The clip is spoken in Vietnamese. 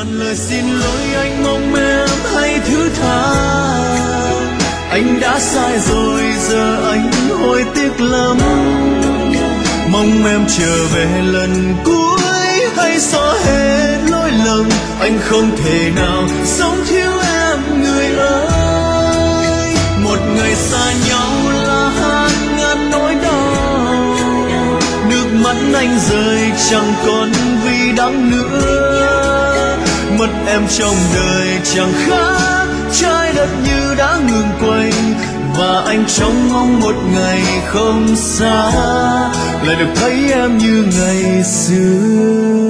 lời xin lỗi anh, mong em hãy thứ tha. Anh đã sai rồi, giờ anh hối tiếc lắm. Mong em trở về lần cuối, hãy xóa hết lỗi lầm. Anh không thể nào sống thiếu em người ơi. Một ngày xa nhau là hàng ngàn nỗi đau, nước mắt anh rơi chẳng còn vì đắng nữa. Mất em trong đời chẳng khác trái đất như đã ngừng quay, và anh trông mong một ngày không xa lại được thấy em như ngày xưa.